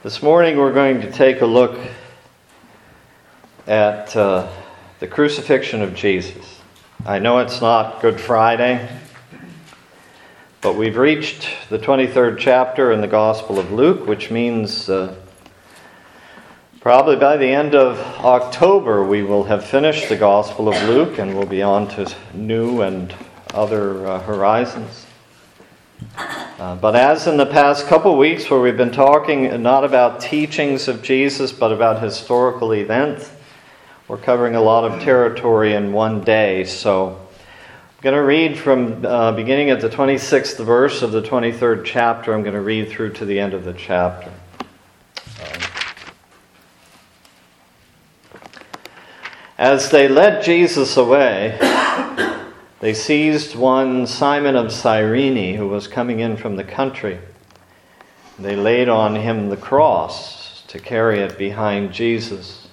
This morning we're going to take a look at the crucifixion of Jesus. I know it's not Good Friday, but we've reached the 23rd chapter in the Gospel of Luke, which means probably by the end of October we will have finished the Gospel of Luke and we'll be on to new and other horizons. But as in the past couple weeks where we've been talking not about teachings of Jesus but about historical events, we're covering a lot of territory in one day. So I'm going to read from beginning at the 26th verse of the 23rd chapter. I'm going to read through to the end of the chapter. As they led Jesus away, they seized one Simon of Cyrene who was coming in from the country. They laid on him the cross to carry it behind Jesus.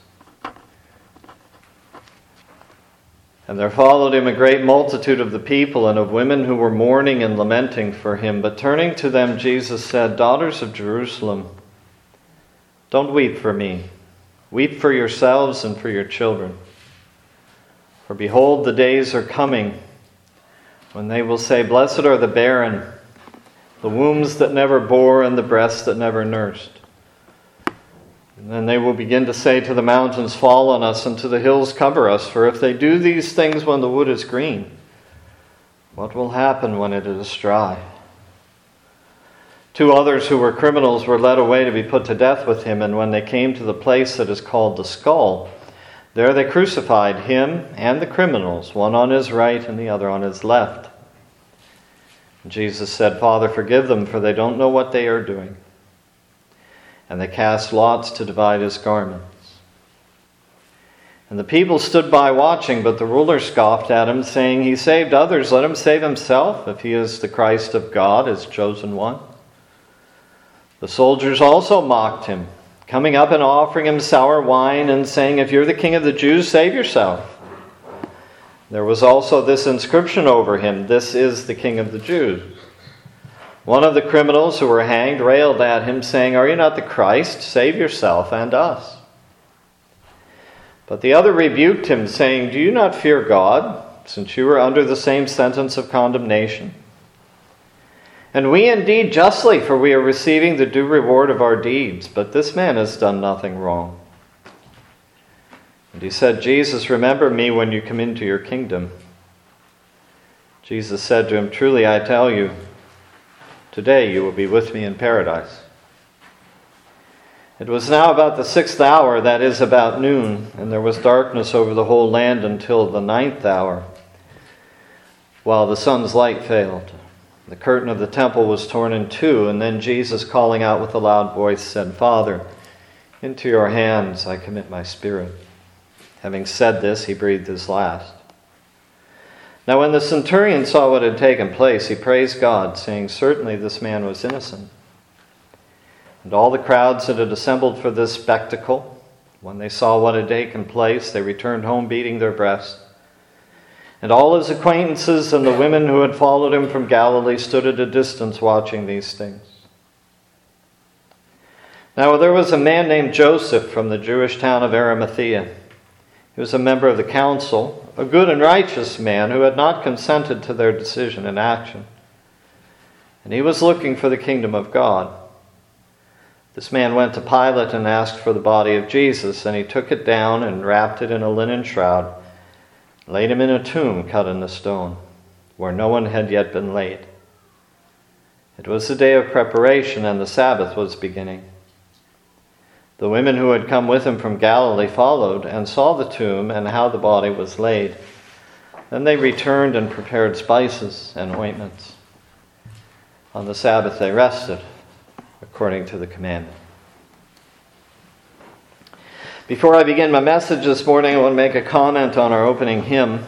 And there followed him a great multitude of the people and of women who were mourning and lamenting for him. But turning to them, Jesus said, "Daughters of Jerusalem, don't weep for me. Weep for yourselves and for your children. For behold, the days are coming when they will say, 'Blessed are the barren, the wombs that never bore, and the breasts that never nursed.' And then they will begin to say to the mountains, 'Fall on us,' and to the hills, 'Cover us.' For if they do these things when the wood is green, what will happen when it is dry?" Two others who were criminals were led away to be put to death with him, and when they came to the place that is called the Skull, there they crucified him and the criminals, one on his right and the other on his left. And Jesus said, "Father, forgive them, for they don't know what they are doing." And they cast lots to divide his garments. And the people stood by watching, but the ruler scoffed at him, saying, "He saved others, let him save himself, if he is the Christ of God, his chosen one." The soldiers also mocked him, coming up and offering him sour wine and saying, "If you're the king of the Jews, save yourself." There was also this inscription over him, "This is the King of the Jews." One of the criminals who were hanged railed at him, saying, "Are you not the Christ? Save yourself and us." But the other rebuked him, saying, "Do you not fear God, since you are under the same sentence of condemnation? And we indeed justly, for we are receiving the due reward of our deeds, but this man has done nothing wrong." And he said, "Jesus, remember me when you come into your kingdom." Jesus said to him, "Truly I tell you, today you will be with me in paradise." It was now about the 6th hour, that is, about noon, and there was darkness over the whole land until the 9th hour, while the sun's light failed. The curtain of the temple was torn in two, and then Jesus, calling out with a loud voice, said, "Father, into your hands I commit my spirit." Having said this, he breathed his last. Now when the centurion saw what had taken place, he praised God, saying, "Certainly this man was innocent." And all the crowds that had assembled for this spectacle, when they saw what had taken place, they returned home beating their breasts. And all his acquaintances and the women who had followed him from Galilee stood at a distance watching these things. Now there was a man named Joseph from the Jewish town of Arimathea. He was a member of the council, a good and righteous man who had not consented to their decision and action. And he was looking for the kingdom of God. This man went to Pilate and asked for the body of Jesus, and he took it down and wrapped it in a linen shroud, laid him in a tomb cut in the stone, where no one had yet been laid. It was the day of preparation, and the Sabbath was beginning. The women who had come with him from Galilee followed and saw the tomb and how the body was laid. Then they returned and prepared spices and ointments. On the Sabbath they rested, according to the commandment. Before I begin my message this morning, I want to make a comment on our opening hymn.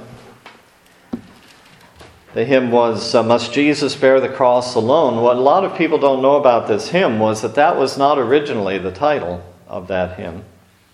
The hymn was, "Must Jesus Bear the Cross Alone?" What a lot of people don't know about this hymn was that was not originally the title of that hymn.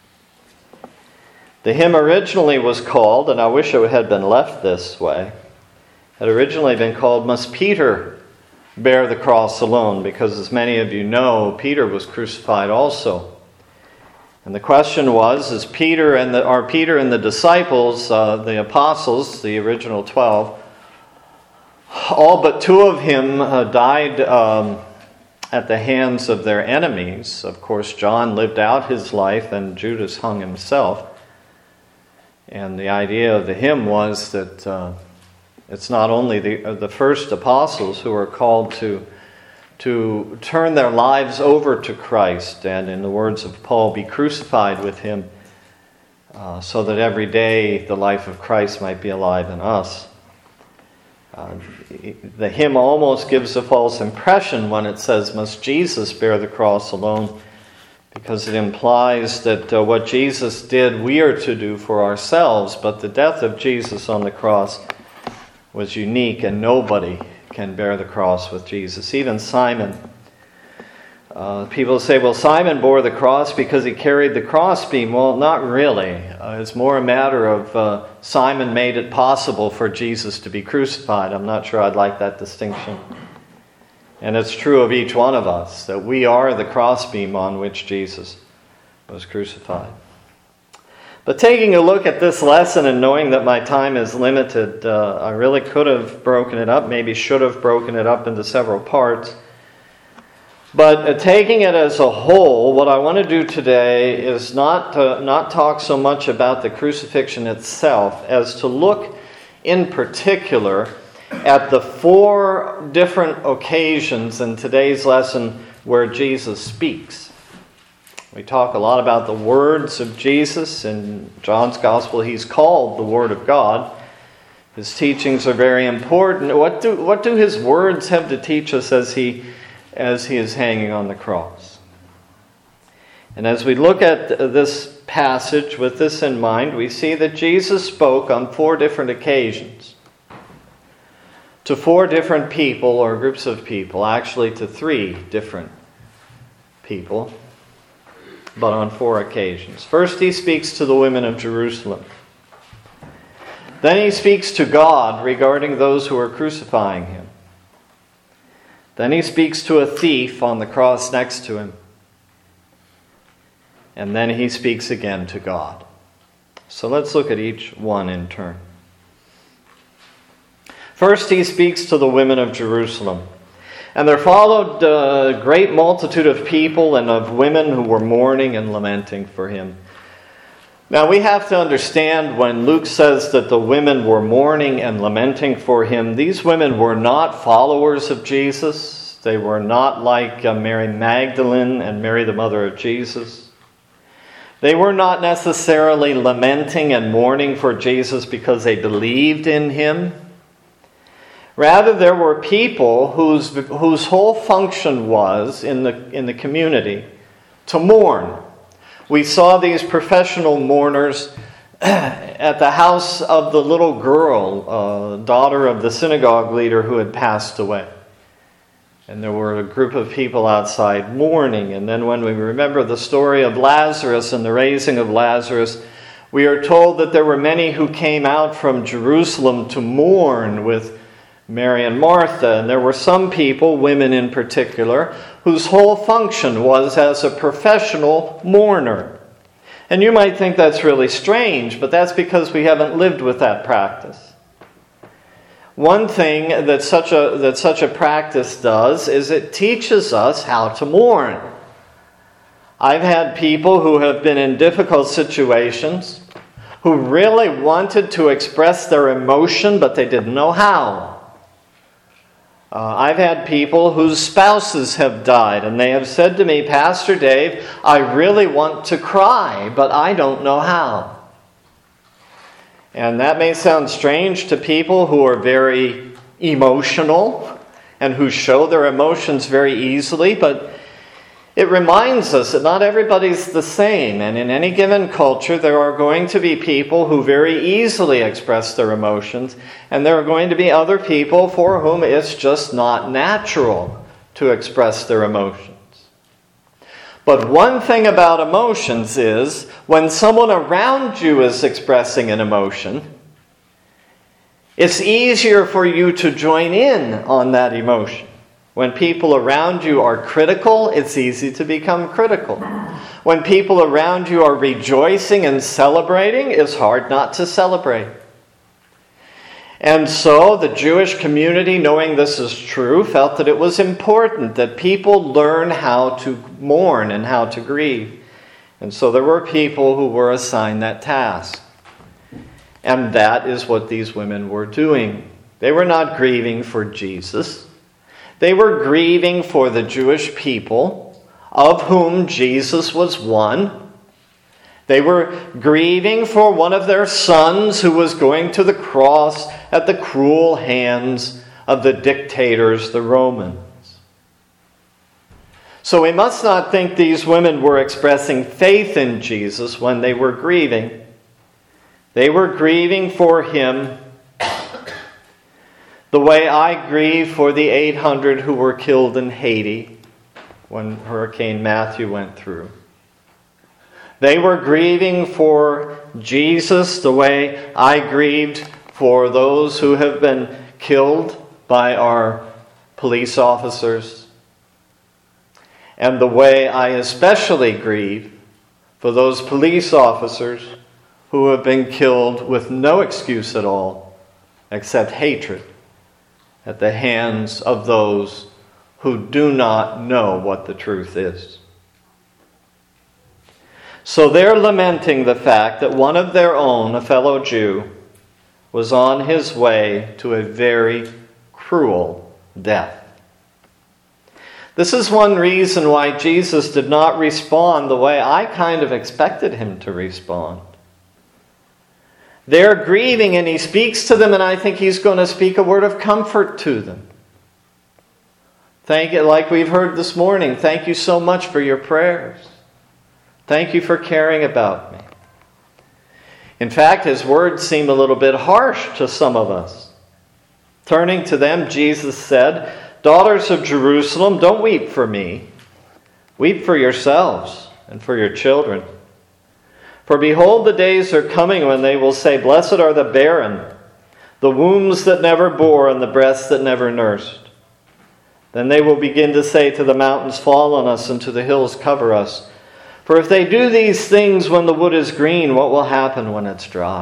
The hymn originally was called, and I wish it had been left this way, had originally been called, "Must Peter bear the cross alone, because as many of you know, Peter was crucified also. And the question was, are Peter and the disciples, the apostles, the original 12, all but two of him died at the hands of their enemies. Of course, John lived out his life and Judas hung himself. And the idea of the hymn was that it's not only the first apostles who are called to turn their lives over to Christ and, in the words of Paul, be crucified with him so that every day the life of Christ might be alive in us. The hymn almost gives a false impression when it says, must Jesus bear the cross alone? Because it implies that what Jesus did, we are to do for ourselves, but the death of Jesus on the cross was unique, and nobody can bear the cross with Jesus. Even Simon. People say, well, Simon bore the cross because he carried the crossbeam. Well, not really. It's more a matter of Simon made it possible for Jesus to be crucified. I'm not sure I'd like that distinction. And it's true of each one of us, that we are the crossbeam on which Jesus was crucified. But taking a look at this lesson and knowing that my time is limited, I really could have broken it up, maybe should have broken it up into several parts. But taking it as a whole, what I want to do today is not talk so much about the crucifixion itself as to look in particular at the 4 different occasions in today's lesson where Jesus speaks. We talk a lot about the words of Jesus. In John's Gospel, he's called the Word of God. His teachings are very important. What do his words have to teach us as he is hanging on the cross? And as we look at this passage with this in mind, we see that Jesus spoke on 4 different occasions to 4 different people or groups of people, actually to 3 different people, but on 4 occasions. First, he speaks to the women of Jerusalem. Then he speaks to God regarding those who are crucifying him. Then he speaks to a thief on the cross next to him. And then he speaks again to God. So let's look at each one in turn. First, he speaks to the women of Jerusalem. And there followed a great multitude of people and of women who were mourning and lamenting for him. Now, we have to understand when Luke says that the women were mourning and lamenting for him, these women were not followers of Jesus. They were not like Mary Magdalene and Mary, the mother of Jesus. They were not necessarily lamenting and mourning for Jesus because they believed in him. Rather, there were people whose whole function was in the community to mourn. We saw these professional mourners at the house of the little girl, daughter of the synagogue leader who had passed away. And there were a group of people outside mourning. And then when we remember the story of Lazarus and the raising of Lazarus, we are told that there were many who came out from Jerusalem to mourn with Mary and Martha. And there were some people, women in particular, whose whole function was as a professional mourner. And you might think that's really strange, but that's because we haven't lived with that practice. One thing that such a practice does is it teaches us how to mourn. I've had people who have been in difficult situations who really wanted to express their emotion, but they didn't know how. I've had people whose spouses have died, and they have said to me, Pastor Dave, I really want to cry, but I don't know how. And that may sound strange to people who are very emotional and who show their emotions very easily, but it reminds us that not everybody's the same. And in any given culture, there are going to be people who very easily express their emotions, and there are going to be other people for whom it's just not natural to express their emotions. But one thing about emotions is, when someone around you is expressing an emotion, it's easier for you to join in on that emotion. When people around you are critical, it's easy to become critical. When people around you are rejoicing and celebrating, it's hard not to celebrate. And so the Jewish community, knowing this is true, felt that it was important that people learn how to mourn and how to grieve. And so there were people who were assigned that task. And that is what these women were doing. They were not grieving for Jesus. They were grieving for the Jewish people, of whom Jesus was one. They were grieving for one of their sons who was going to the cross at the cruel hands of the dictators, the Romans. So we must not think these women were expressing faith in Jesus when they were grieving. They were grieving for him the way I grieve for the 800 who were killed in Haiti when Hurricane Matthew went through. They were grieving for Jesus the way I grieved for those who have been killed by our police officers, and the way I especially grieve for those police officers who have been killed with no excuse at all except hatred at the hands of those who do not know what the truth is. So they're lamenting the fact that one of their own, a fellow Jew, was on his way to a very cruel death. This is one reason why Jesus did not respond the way I kind of expected him to respond. They're grieving and he speaks to them, and I think he's going to speak a word of comfort to them. Thank you, like we've heard this morning, thank you so much for your prayers. Thank you for caring about me. In fact, his words seem a little bit harsh to some of us. Turning to them, Jesus said, "Daughters of Jerusalem, don't weep for me. Weep for yourselves and for your children. For behold, the days are coming when they will say, 'Blessed are the barren, the wombs that never bore, and the breasts that never nursed.' Then they will begin to say to the mountains, 'Fall on us,' and to the hills, 'Cover us.' For if they do these things when the wood is green, what will happen when it's dry?"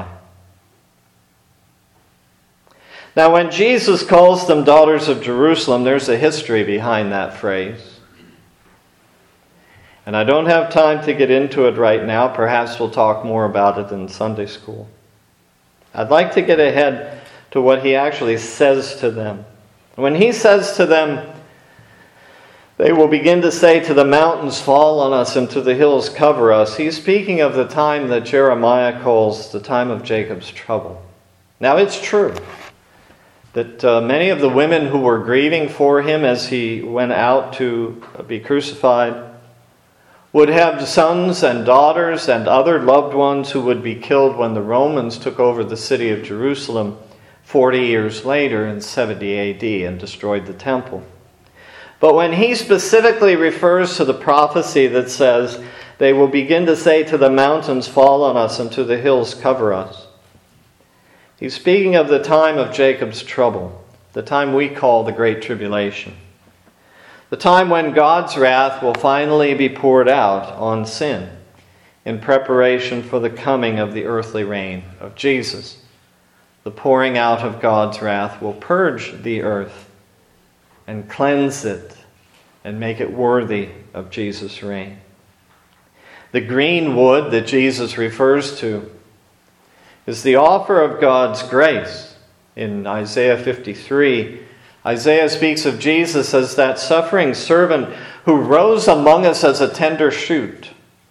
Now, when Jesus calls them daughters of Jerusalem, there's a history behind that phrase. And I don't have time to get into it right now. Perhaps we'll talk more about it in Sunday school. I'd like to get ahead to what he actually says to them. When he says to them, they will begin to say to the mountains, "Fall on us," and to the hills, "Cover us," he's speaking of the time that Jeremiah calls the time of Jacob's trouble. Now, it's true that many of the women who were grieving for him as he went out to be crucified would have sons and daughters and other loved ones who would be killed when the Romans took over the city of Jerusalem 40 years later in 70 AD and destroyed the temple. But when he specifically refers to the prophecy that says, they will begin to say to the mountains, "Fall on us," and to the hills, "Cover us," he's speaking of the time of Jacob's trouble, the time we call the Great Tribulation, the time when God's wrath will finally be poured out on sin in preparation for the coming of the earthly reign of Jesus. The pouring out of God's wrath will purge the earth and cleanse it and make it worthy of Jesus' reign. The green wood that Jesus refers to is the offer of God's grace. In Isaiah 53, Isaiah speaks of Jesus as that suffering servant who rose among us as a tender shoot.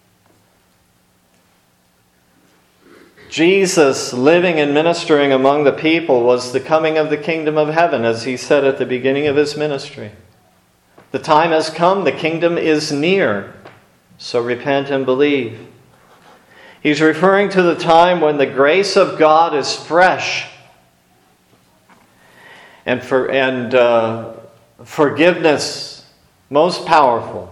Jesus, living and ministering among the people, was the coming of the kingdom of heaven, as he said at the beginning of his ministry. The time has come, the kingdom is near, so repent and believe. He's referring to the time when the grace of God is fresh and forgiveness most powerful.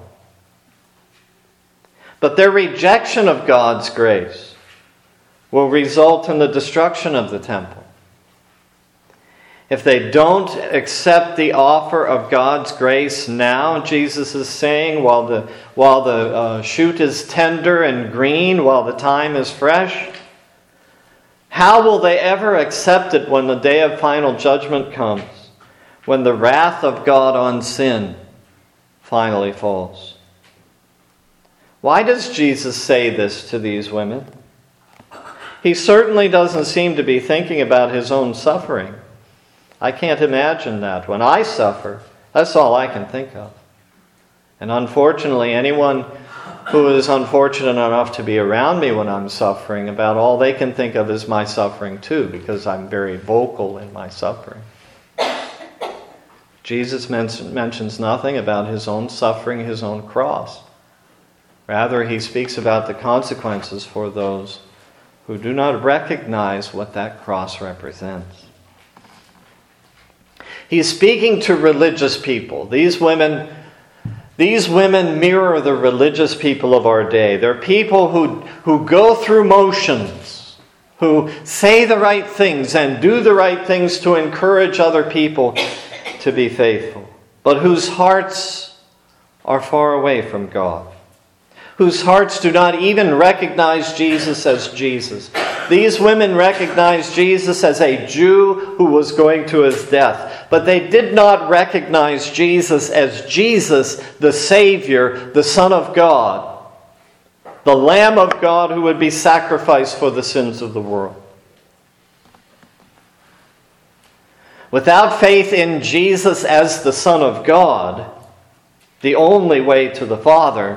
But their rejection of God's grace will result in the destruction of the temple. if they don't accept the offer of God's grace now, Jesus is saying, while the shoot is tender and green, while the time is fresh, how will they ever accept it when the day of final judgment comes, when the wrath of God on sin finally falls? Why does Jesus say this to these women? He certainly doesn't seem to be thinking about his own suffering. I can't imagine that. When I suffer, that's all I can think of. And unfortunately, anyone who is unfortunate enough to be around me when I'm suffering, about all they can think of is my suffering too, because I'm very vocal in my suffering. Jesus mentions nothing about his own suffering, his own cross. Rather, he speaks about the consequences for those who do not recognize what that cross represents. He's speaking to religious people. These women mirror the religious people of our day. They're people who go through motions, who say the right things and do the right things to encourage other people to be faithful, but whose hearts are far away from God, whose hearts do not even recognize Jesus as Jesus. These women recognized Jesus as a Jew who was going to his death, but they did not recognize Jesus as Jesus, the Savior, the Son of God, the Lamb of God who would be sacrificed for the sins of the world. Without faith in Jesus as the Son of God, the only way to the Father,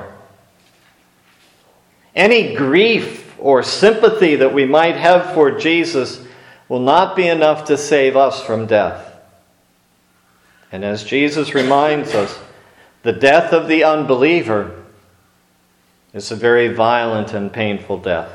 any grief or sympathy that we might have for Jesus will not be enough to save us from death. And as Jesus reminds us, the death of the unbeliever is a very violent and painful death.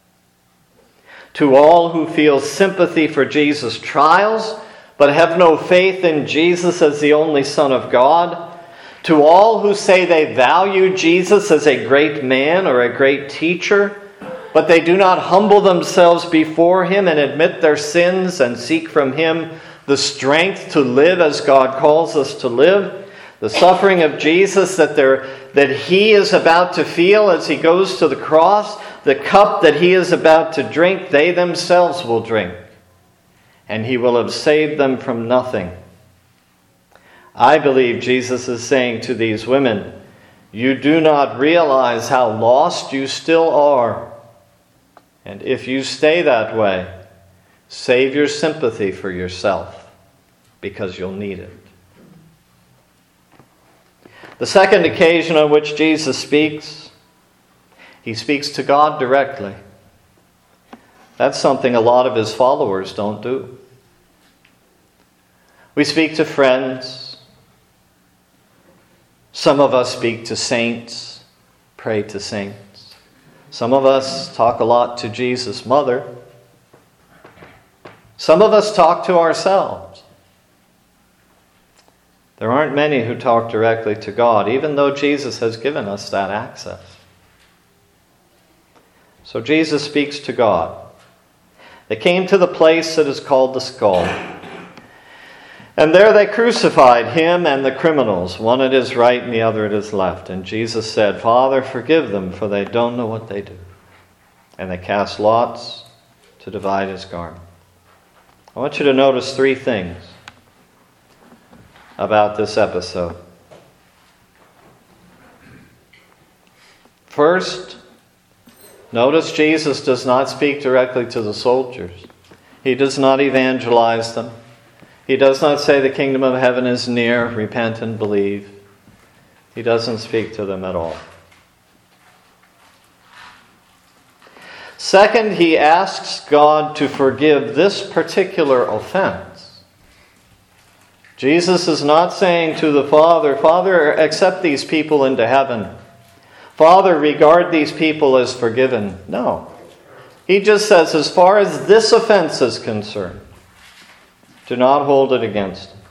To all who feel sympathy for Jesus' trials, but have no faith in Jesus as the only Son of God, to all who say they value Jesus as a great man or a great teacher, but they do not humble themselves before him and admit their sins and seek from him the strength to live as God calls us to live, the suffering of Jesus that he is about to feel as he goes to the cross, the cup that he is about to drink, they themselves will drink, and he will have saved them from nothing. I believe Jesus is saying to these women, you do not realize how lost you still are. And if you stay that way, save your sympathy for yourself, because you'll need it. The second occasion on which Jesus speaks, he speaks to God directly. That's something a lot of his followers don't do. We speak to friends. Some of us speak to saints, pray to saints. Some of us talk a lot to Jesus' mother. Some of us talk to ourselves. There aren't many who talk directly to God, even though Jesus has given us that access. So Jesus speaks to God. They came to the place that is called the skull. And there they crucified him and the criminals, one at his right and the other at his left. And Jesus said, Father, forgive them, for they don't know what they do. And they cast lots to divide his garment. I want you to notice three things about this episode. First, notice Jesus does not speak directly to the soldiers. He does not evangelize them. He does not say the kingdom of heaven is near, repent and believe. He doesn't speak to them at all. Second, he asks God to forgive this particular offense. Jesus is not saying to the Father, Father, accept these people into heaven. Father, regard these people as forgiven. No. He just says, as far as this offense is concerned, do not hold it against them.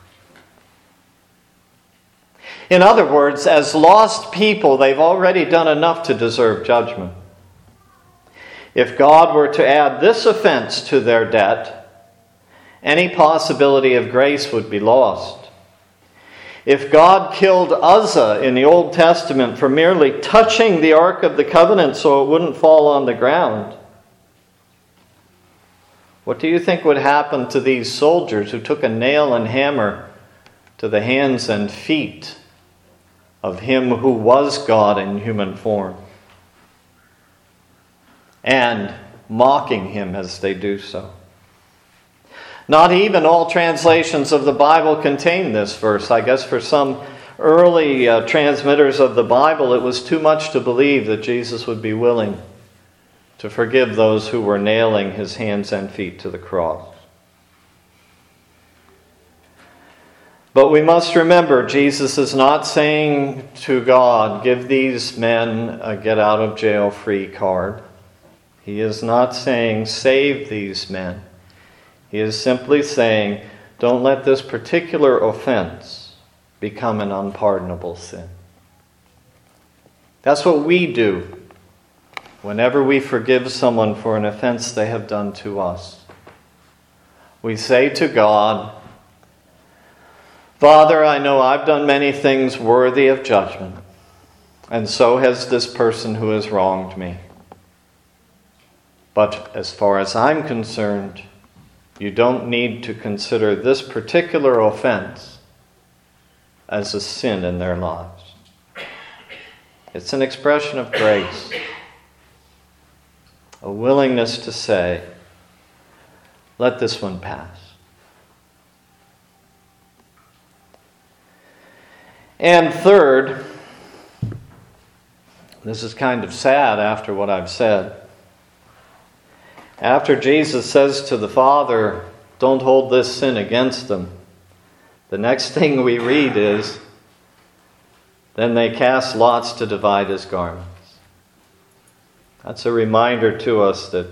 In other words, as lost people, they've already done enough to deserve judgment. If God were to add this offense to their debt, any possibility of grace would be lost. If God killed Uzzah in the Old Testament for merely touching the Ark of the Covenant so it wouldn't fall on the ground, what do you think would happen to these soldiers who took a nail and hammer to the hands and feet of him who was God in human form, and mocking him as they do so? Not even all translations of the Bible contain this verse. I guess for some early transmitters of the Bible, it was too much to believe that Jesus would be willing to forgive those who were nailing his hands and feet to the cross. But we must remember, Jesus is not saying to God, give these men a get-out-of-jail-free card. He is not saying, save these men. He is simply saying, don't let this particular offense become an unpardonable sin. That's what we do whenever we forgive someone for an offense they have done to us. We say to God, Father, I know I've done many things worthy of judgment, and so has this person who has wronged me. But as far as I'm concerned, you don't need to consider this particular offense as a sin in their lives. It's an expression of grace, a willingness to say, let this one pass. And third, this is kind of sad after what I've said. After Jesus says to the Father, don't hold this sin against them, the next thing we read is, then they cast lots to divide his garments. That's a reminder to us that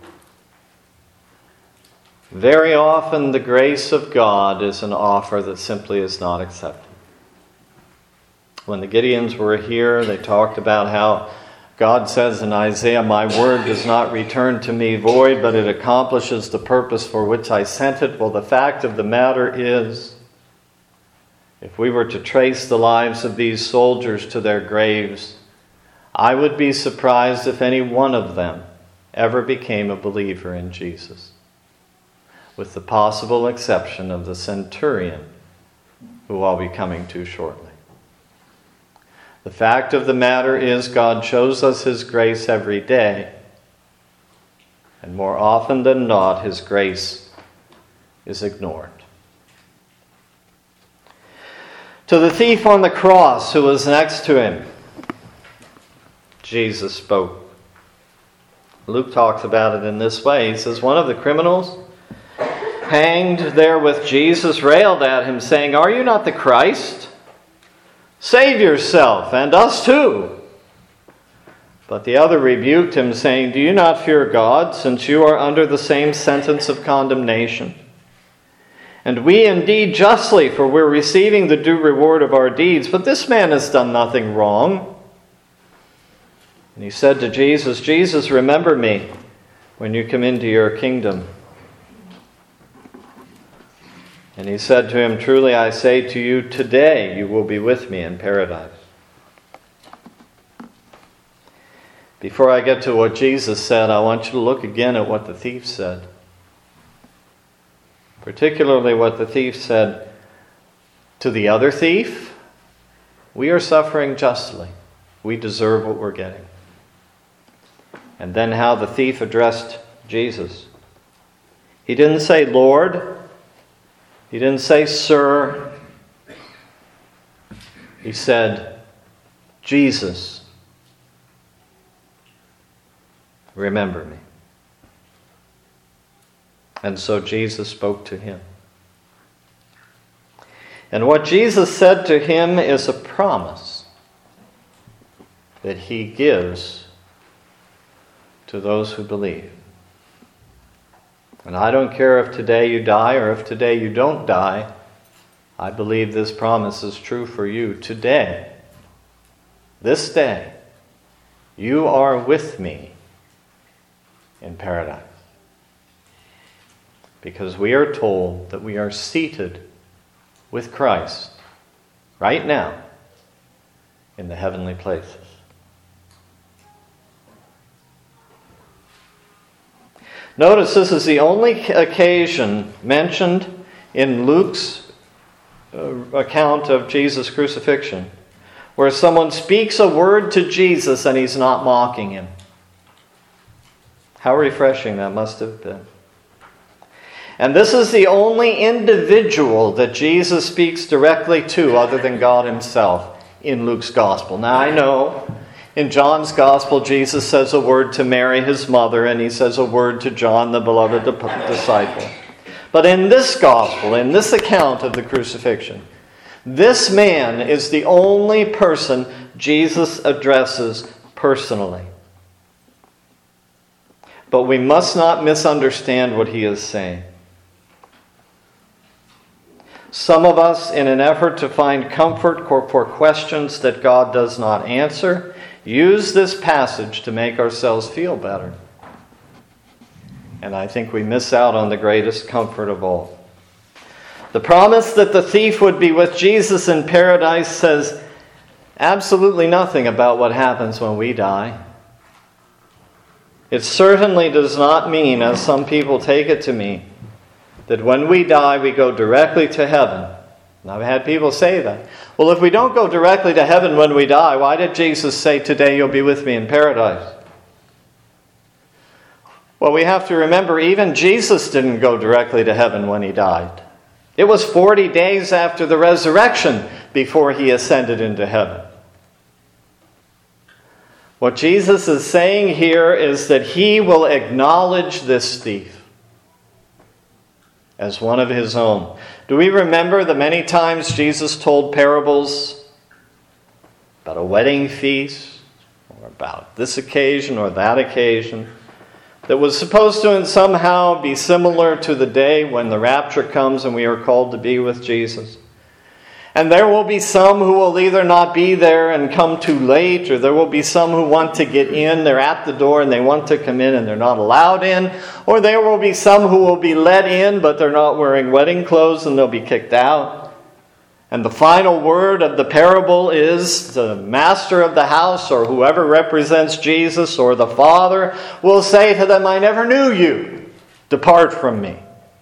very often the grace of God is an offer that simply is not accepted. When the Gideons were here, they talked about how God says in Isaiah, my word does not return to me void, but it accomplishes the purpose for which I sent it. Well, the fact of the matter is, if we were to trace the lives of these soldiers to their graves, I would be surprised if any one of them ever became a believer in Jesus, with the possible exception of the centurion, who I'll be coming to shortly. The fact of the matter is, God shows us his grace every day. And more often than not, his grace is ignored. To the thief on the cross who was next to him, Jesus spoke. Luke talks about it in this way. He says, one of the criminals hanged there with Jesus railed at him, saying, are you not the Christ? Save yourself, and us too. But the other rebuked him, saying, do you not fear God, since you are under the same sentence of condemnation? And we indeed justly, for we're receiving the due reward of our deeds, but this man has done nothing wrong. And he said to Jesus, Jesus, remember me when you come into your kingdom. And he said to him, truly I say to you, today you will be with me in paradise. Before I get to what Jesus said, I want you to look again at what the thief said. Particularly what the thief said to the other thief. We are suffering justly. We deserve what we're getting. And then how the thief addressed Jesus. He didn't say, Lord. He didn't say, Sir. He said, Jesus, remember me. And so Jesus spoke to him. And what Jesus said to him is a promise that he gives to those who believe. And I don't care if today you die or if today you don't die. I believe this promise is true for you today. This day, you are with me in paradise. because we are told that we are seated with Christ right now in the heavenly places. Notice this is the only occasion mentioned in Luke's account of Jesus' crucifixion where someone speaks a word to Jesus and he's not mocking him. How refreshing that must have been. And this is the only individual that Jesus speaks directly to other than God himself in Luke's gospel. Now I know in John's gospel Jesus says a word to Mary, his mother, and he says a word to John, the beloved disciple. But in this gospel, in this account of the crucifixion, this man is the only person Jesus addresses personally. But we must not misunderstand what he is saying. Some of us, in an effort to find comfort for questions that God does not answer, use this passage to make ourselves feel better. And I think we miss out on the greatest comfort of all. The promise that the thief would be with Jesus in paradise says absolutely nothing about what happens when we die. It certainly does not mean, as some people take it to mean, that when we die we go directly to heaven. And I've had people say that. Well, if we don't go directly to heaven when we die, why did Jesus say, "Today you'll be with me in paradise"? Well, we have to remember even Jesus didn't go directly to heaven when he died. It was 40 days after the resurrection before he ascended into heaven. What Jesus is saying here is that he will acknowledge this thief as one of his own. Do we remember the many times Jesus told parables about a wedding feast, or about this occasion or that occasion, that was supposed to somehow be similar to the day when the rapture comes and we are called to be with Jesus? And there will be some who will either not be there and come too late, or there will be some who want to get in. They're at the door and they want to come in and they're not allowed in. Or there will be some who will be let in, but they're not wearing wedding clothes and they'll be kicked out. And the final word of the parable is the master of the house, or whoever represents Jesus, or the father, will say to them, "I never knew you. Depart from me."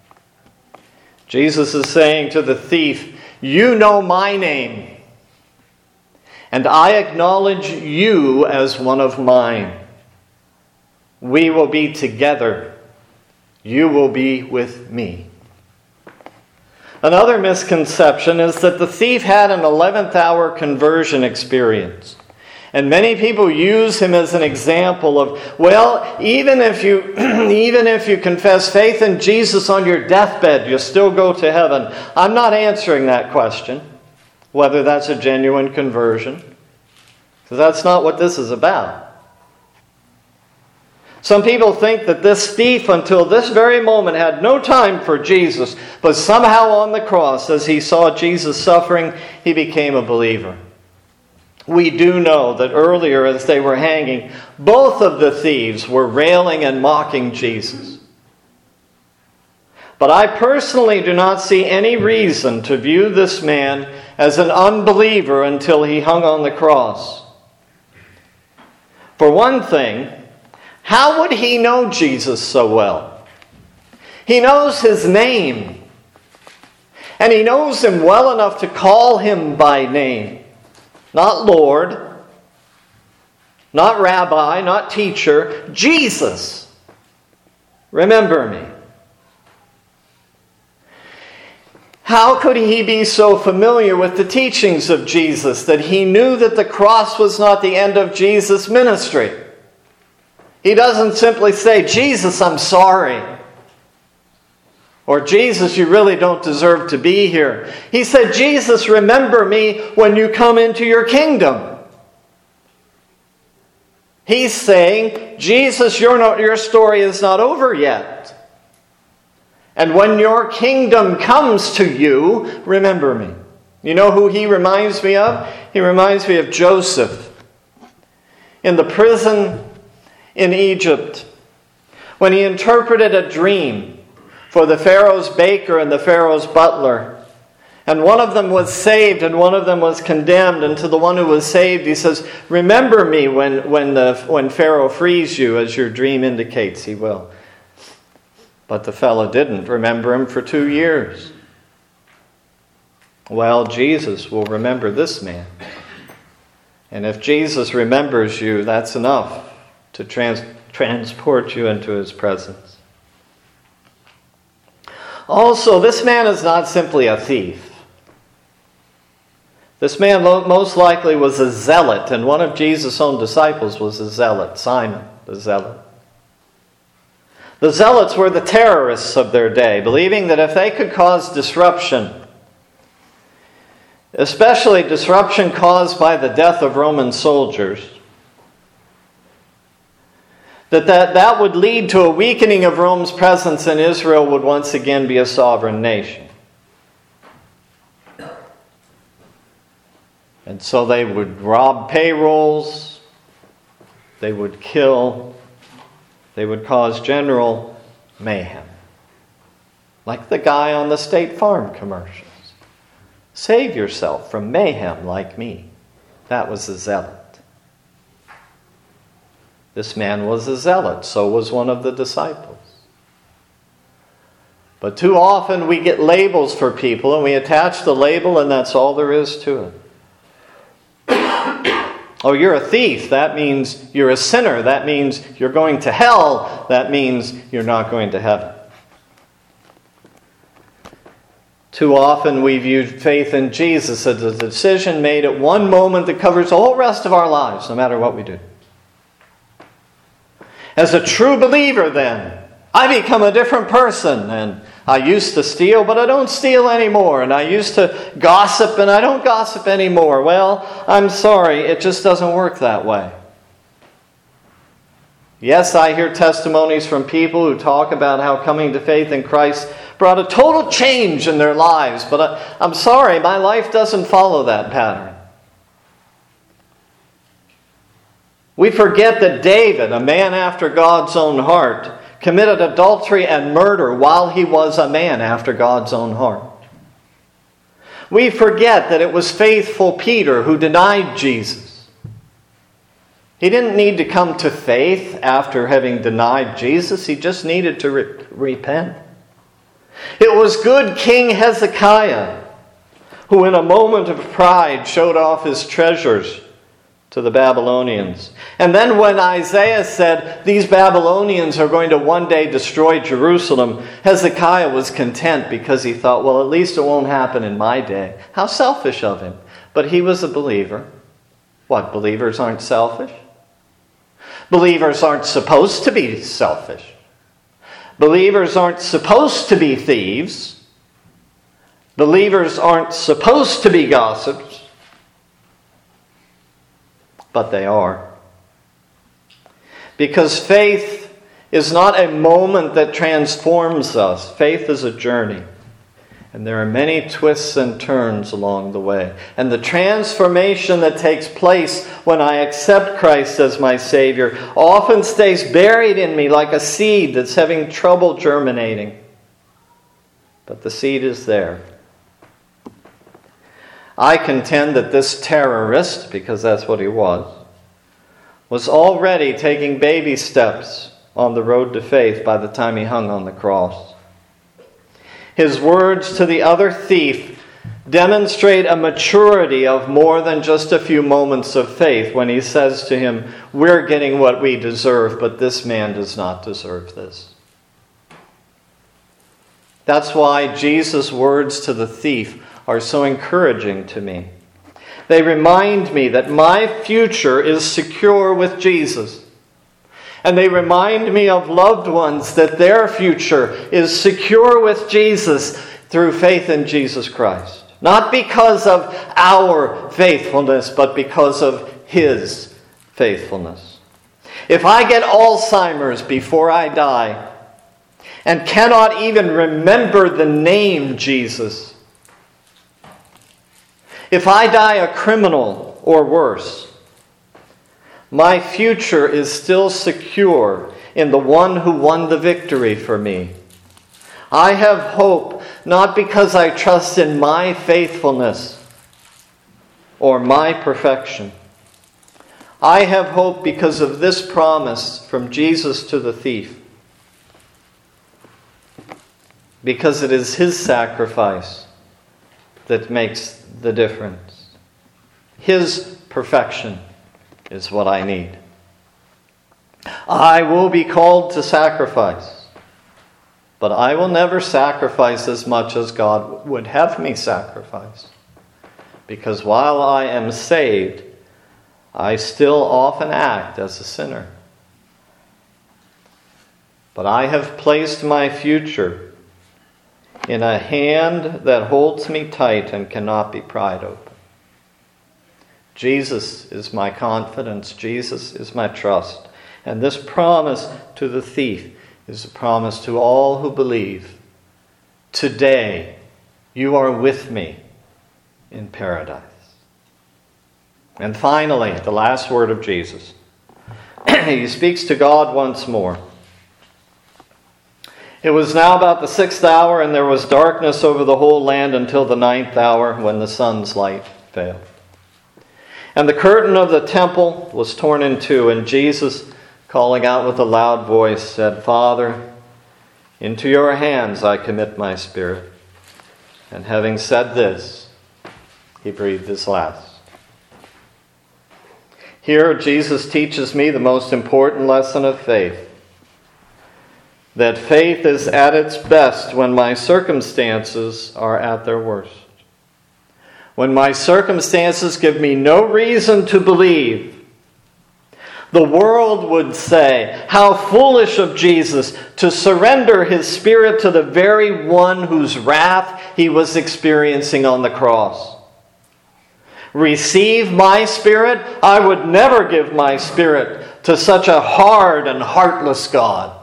Jesus is saying to the thief, "You know my name, and I acknowledge you as one of mine. We will be together. You will be with me." Another misconception is that the thief had an 11th hour conversion experience. And many people use him as an example of, well, even if you confess faith in Jesus on your deathbed, you'll still go to heaven. I'm not answering that question, whether that's a genuine conversion, because that's not what this is about. Some people think that this thief, until this very moment, had no time for Jesus, but somehow on the cross, as he saw Jesus suffering, he became a believer. We do know that earlier, as they were hanging, both of the thieves were railing and mocking Jesus. But I personally do not see any reason to view this man as an unbeliever until he hung on the cross. For one thing, how would he know Jesus so well? He knows his name. And he knows him well enough to call him by name. Not Lord, not Rabbi, not teacher, Jesus. Remember me. How could he be so familiar with the teachings of Jesus that he knew that the cross was not the end of Jesus' ministry? He doesn't simply say, "Jesus, I'm sorry." Or, "Jesus, you really don't deserve to be here." He said, "Jesus, remember me when you come into your kingdom." He's saying, "Jesus, your story is not over yet. And when your kingdom comes to you, remember me." You know who he reminds me of? He reminds me of Joseph in the prison in Egypt, when he interpreted a dream for the Pharaoh's baker and the Pharaoh's butler. And one of them was saved and one of them was condemned. And to the one who was saved, he says, remember me when Pharaoh frees you, as your dream indicates he will. But the fellow didn't remember him for 2 years. Well, Jesus will remember this man. And if Jesus remembers you, that's enough to transport you into his presence. Also, this man is not simply a thief. This man most likely was a zealot, and one of Jesus' own disciples was a zealot, Simon the zealot. The zealots were the terrorists of their day, believing that if they could cause disruption, especially disruption caused by the death of Roman soldiers, that would lead to a weakening of Rome's presence and Israel would once again be a sovereign nation. And so they would rob payrolls, they would kill, they would cause general mayhem. Like the guy on the State Farm commercials. Save yourself from mayhem like me. That was a zealot. This man was a zealot, so was one of the disciples. But too often we get labels for people and we attach the label and that's all there is to it. Oh, you're a thief. That means you're a sinner. That means you're going to hell. That means you're not going to heaven. Too often we view faith in Jesus as a decision made at one moment that covers the whole rest of our lives, no matter what we do. As a true believer, then, I become a different person. And I used to steal, but I don't steal anymore. And I used to gossip, and I don't gossip anymore. Well, I'm sorry, it just doesn't work that way. Yes, I hear testimonies from people who talk about how coming to faith in Christ brought a total change in their lives. But I'm sorry, my life doesn't follow that pattern. We forget that David, a man after God's own heart, committed adultery and murder while he was a man after God's own heart. We forget that it was faithful Peter who denied Jesus. He didn't need to come to faith after having denied Jesus. He just needed to repent. It was good King Hezekiah who in a moment of pride showed off his treasures to the Babylonians. And then when Isaiah said, these Babylonians are going to one day destroy Jerusalem, Hezekiah was content because he thought, well, at least it won't happen in my day. How selfish of him. But he was a believer. What, believers aren't selfish? Believers aren't supposed to be selfish. Believers aren't supposed to be thieves. Believers aren't supposed to be gossips. But they are. Because faith is not a moment that transforms us. Faith is a journey. And there are many twists and turns along the way. And the transformation that takes place when I accept Christ as my Savior often stays buried in me like a seed that's having trouble germinating. But the seed is there. I contend that this terrorist, because that's what he was already taking baby steps on the road to faith by the time he hung on the cross. His words to the other thief demonstrate a maturity of more than just a few moments of faith when he says to him, we're getting what we deserve, but this man does not deserve this. That's why Jesus' words to the thief are so encouraging to me. They remind me that my future is secure with Jesus. And they remind me of loved ones that their future is secure with Jesus through faith in Jesus Christ. Not because of our faithfulness, but because of His faithfulness. If I get Alzheimer's before I die and cannot even remember the name Jesus, if I die a criminal or worse, my future is still secure in the one who won the victory for me. I have hope not because I trust in my faithfulness or my perfection. I have hope because of this promise from Jesus to the thief. Because it is his sacrifice that makes the difference. His perfection is what I need. I will be called to sacrifice, but I will never sacrifice as much as God would have me sacrifice. Because while I am saved, I still often act as a sinner. But I have placed my future in a hand that holds me tight and cannot be pried open. Jesus is my confidence. Jesus is my trust. And this promise to the thief is a promise to all who believe. Today, you are with me in paradise. And finally, the last word of Jesus. He speaks to God once more. It was now about the 6th hour, and there was darkness over the whole land until the 9th hour, when the sun's light failed. And the curtain of the temple was torn in two, and Jesus, calling out with a loud voice, said, Father, into your hands I commit my spirit. And having said this, he breathed his last. Here Jesus teaches me the most important lesson of faith. That faith is at its best when my circumstances are at their worst. When my circumstances give me no reason to believe. The world would say, how foolish of Jesus to surrender his spirit to the very one whose wrath he was experiencing on the cross. Receive my spirit? I would never give my spirit to such a hard and heartless God.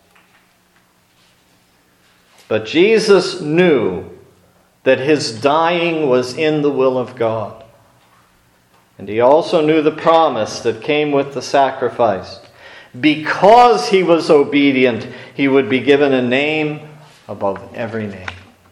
But Jesus knew that his dying was in the will of God. And he also knew the promise that came with the sacrifice. Because he was obedient, he would be given a name above every name.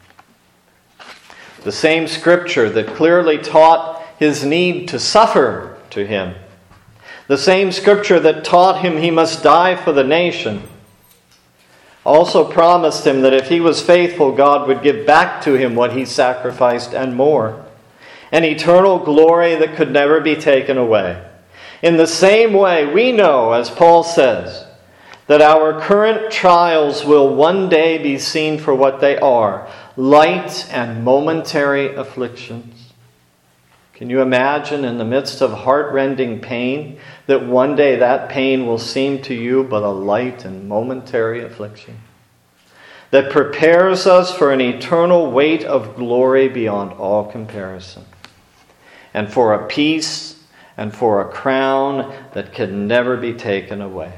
The same scripture that clearly taught his need to suffer to him. The same scripture that taught him he must die for the nation. Also promised him that if he was faithful, God would give back to him what he sacrificed and more. An eternal glory that could never be taken away. In the same way, we know, as Paul says, that our current trials will one day be seen for what they are, light and momentary afflictions. Can you imagine in the midst of heart-rending pain that one day that pain will seem to you but a light and momentary affliction? That prepares us for an eternal weight of glory beyond all comparison. And for a peace and for a crown that can never be taken away.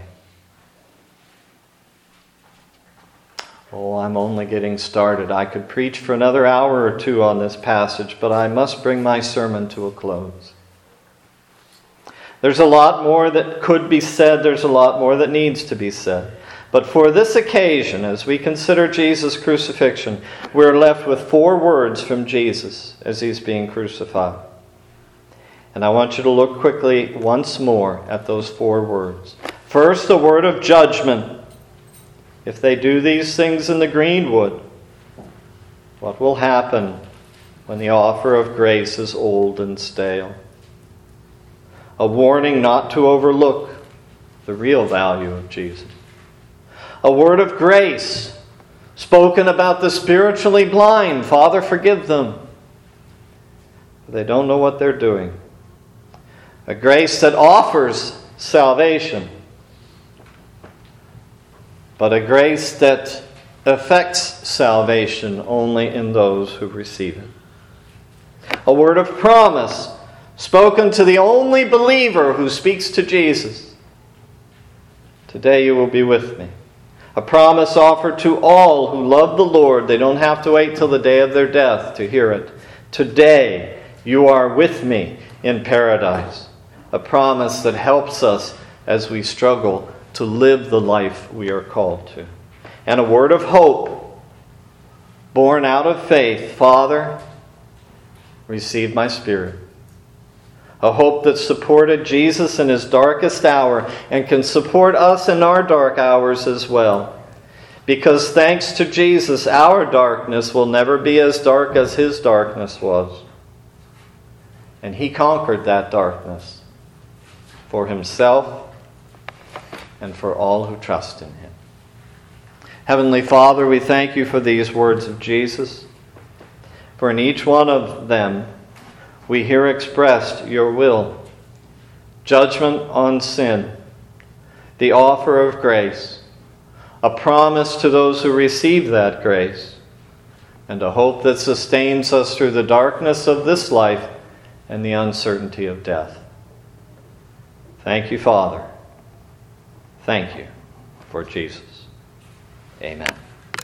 Oh, I'm only getting started. I could preach for another hour or two on this passage, but I must bring my sermon to a close. There's a lot more that could be said. There's a lot more that needs to be said. But for this occasion, as we consider Jesus' crucifixion, we're left with 4 words from Jesus as he's being crucified. And I want you to look quickly once more at those 4 words. First, the word of judgment. If they do these things in the greenwood, what will happen when the offer of grace is old and stale? A warning not to overlook the real value of Jesus. A word of grace spoken about the spiritually blind. Father, forgive them. They don't know what they're doing. A grace that offers salvation, but a grace that affects salvation only in those who receive it. A word of promise spoken to the only believer who speaks to Jesus. Today you will be with me. A promise offered to all who love the Lord. They don't have to wait till the day of their death to hear it. Today you are with me in paradise. A promise that helps us as we struggle to live the life we are called to. And a word of hope born out of faith, Father, receive my spirit. A hope that supported Jesus in his darkest hour and can support us in our dark hours as well. Because thanks to Jesus, our darkness will never be as dark as his darkness was. And he conquered that darkness for himself and for all who trust in him. Heavenly Father, we thank you for these words of Jesus. For in each one of them, we hear expressed your will, judgment on sin, the offer of grace, a promise to those who receive that grace, and a hope that sustains us through the darkness of this life and the uncertainty of death. Thank you, Father. Thank you for Jesus. Amen.